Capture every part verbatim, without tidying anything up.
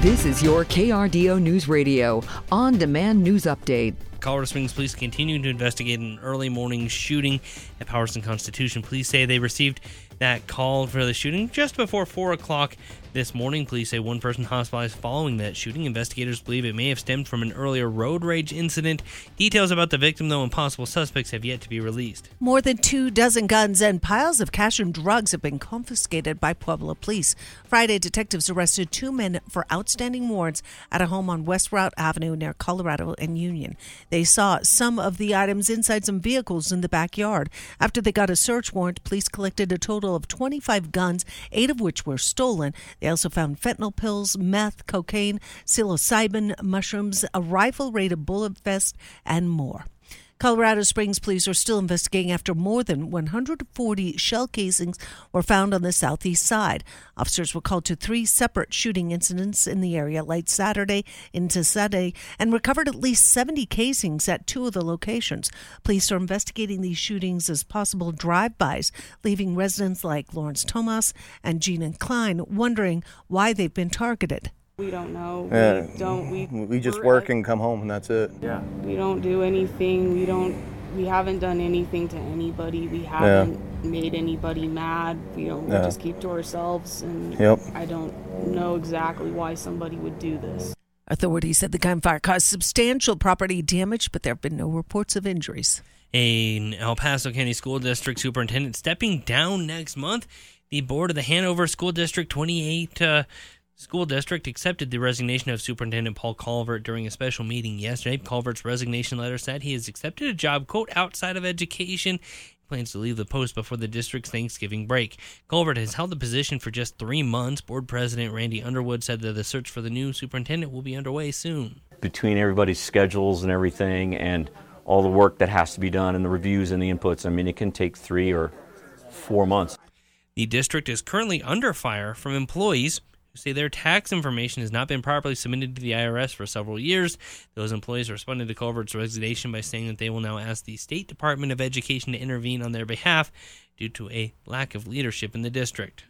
This is your K R D O News Radio on-demand news update. Colorado Springs police continue to investigate an early morning shooting at Powers and Constitution. Police say they received that call for the shooting just before four o'clock this morning. Police say one person hospitalized following that shooting. Investigators believe it may have stemmed from an earlier road rage incident. Details about the victim, though, and possible suspects have yet to be released. More than two dozen guns and piles of cash and drugs have been confiscated by Pueblo police. Friday, detectives arrested two men for outstanding warrants at a home on West Route Avenue near Colorado and Union. They saw some of the items inside some vehicles in the backyard. After they got a search warrant, police collected a total of twenty-five guns, eight of which were stolen. They also found fentanyl pills, meth, cocaine, psilocybin, mushrooms, a rifle-rated bullet vest, and more. Colorado Springs police are still investigating after more than one hundred forty shell casings were found on the southeast side. Officers were called to three separate shooting incidents in the area late Saturday into Sunday and recovered at least seventy casings at two of the locations. Police are investigating these shootings as possible drive-bys, leaving residents like Lawrence Thomas and Gina Klein wondering why they've been targeted. We don't know. Yeah, we don't. We we just work and come home, and that's it. Yeah. We don't do anything. We don't. We haven't done anything to anybody. We haven't yeah. made anybody mad. We don't. Yeah. We just keep to ourselves. And yep. I don't know exactly why somebody would do this. Authorities said the gunfire caused substantial property damage, but there have been no reports of injuries. An El Paso County School District superintendent stepping down next month. The board of the Hanover School District twenty-eight. Uh, School District accepted the resignation of Superintendent Paul Colvert during a special meeting yesterday. Colvert's resignation letter said he has accepted a job, quote, outside of education. He plans to leave the post before the district's Thanksgiving break. Colvert has held the position for just three months. Board President Randy Underwood said that the search for the new superintendent will be underway soon. Between everybody's schedules and everything and all the work that has to be done and the reviews and the inputs, I mean, it can take three or four months. The district is currently under fire from employees who say their tax information has not been properly submitted to the I R S for several years. Those employees responded to Culvert's resignation by saying that they will now ask the State Department of Education to intervene on their behalf due to a lack of leadership in the district.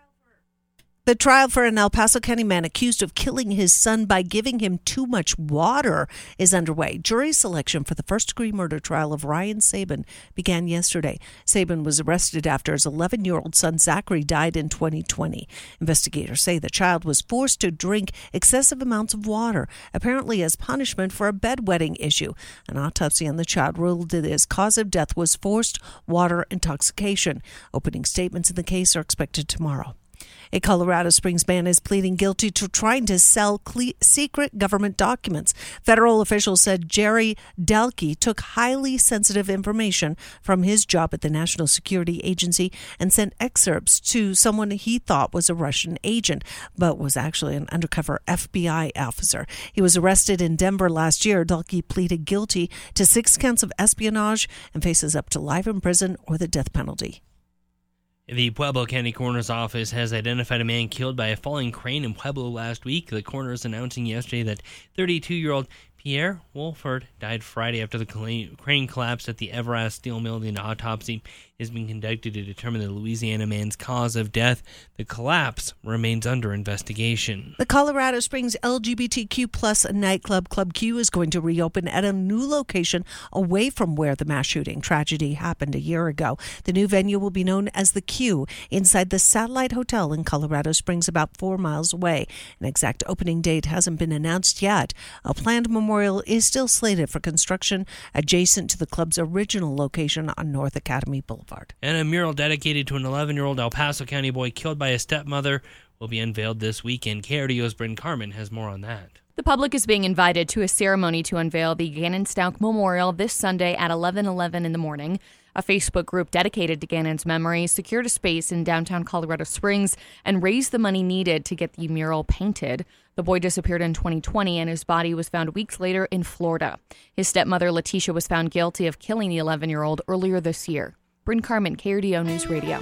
The trial for an El Paso County man accused of killing his son by giving him too much water is underway. Jury selection for the first-degree murder trial of Ryan Sabin began yesterday. Sabin was arrested after his eleven-year-old son Zachary died in twenty twenty. Investigators say the child was forced to drink excessive amounts of water, apparently as punishment for a bedwetting issue. An autopsy on the child ruled that his cause of death was forced water intoxication. Opening statements in the case are expected tomorrow. A Colorado Springs man is pleading guilty to trying to sell cle- secret government documents. Federal officials said Jerry Dalkey took highly sensitive information from his job at the National Security Agency and sent excerpts to someone he thought was a Russian agent, but was actually an undercover F B I officer. He was arrested in Denver last year. Dalkey pleaded guilty to six counts of espionage and faces up to life in prison or the death penalty. The Pueblo County Coroner's Office has identified a man killed by a falling crane in Pueblo last week. The coroner is announcing yesterday that thirty-two-year-old Pierre Wolford died Friday after the crane collapsed at the Everast Steel Mill. The autopsy is being conducted to determine the Louisiana man's cause of death. The collapse remains under investigation. The Colorado Springs L G B T Q plus nightclub Club Q is going to reopen at a new location away from where the mass shooting tragedy happened a year ago. The new venue will be known as the Q inside the Satellite Hotel in Colorado Springs, about four miles away. An exact opening date hasn't been announced yet. A planned memorial is still slated for construction adjacent to the club's original location on North Academy Boulevard. And a mural dedicated to an eleven-year-old El Paso County boy killed by his stepmother will be unveiled this weekend. K R D O's Bryn Carmen has more on that. The public is being invited to a ceremony to unveil the Gannon Stauch Memorial this Sunday at eleven eleven in the morning. A Facebook group dedicated to Gannon's memory secured a space in downtown Colorado Springs and raised the money needed to get the mural painted. The boy disappeared in twenty twenty, and his body was found weeks later in Florida. His stepmother, Letitia, was found guilty of killing the eleven-year-old earlier this year. Bryn Carmen, K R D O News Radio.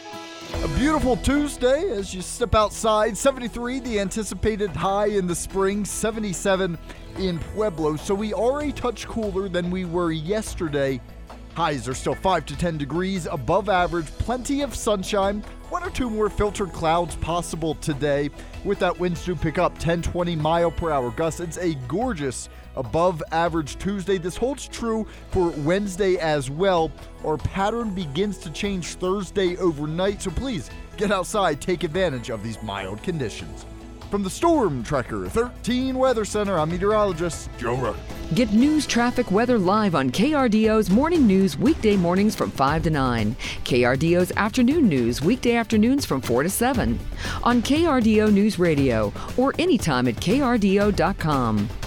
A beautiful Tuesday as you step outside. seventy-three, the anticipated high in the spring, seventy-seven in Pueblo. So we are a touch cooler than we were yesterday. Highs are still five to ten degrees above average. Plenty of sunshine. One or two more filtered clouds possible today. With that, winds do pick up ten, twenty mile per hour gusts. It's a gorgeous above average Tuesday. This holds true for Wednesday as well. Our pattern begins to change Thursday overnight, so please get outside, take advantage of these mild conditions. From the Storm Tracker thirteen Weather Center, I'm meteorologist Joe Rutter. Get news, traffic, weather live on K R D O's Morning News weekday mornings from five to nine. K R D O's Afternoon News weekday afternoons from four to seven. On K R D O News Radio or anytime at K R D O dot com.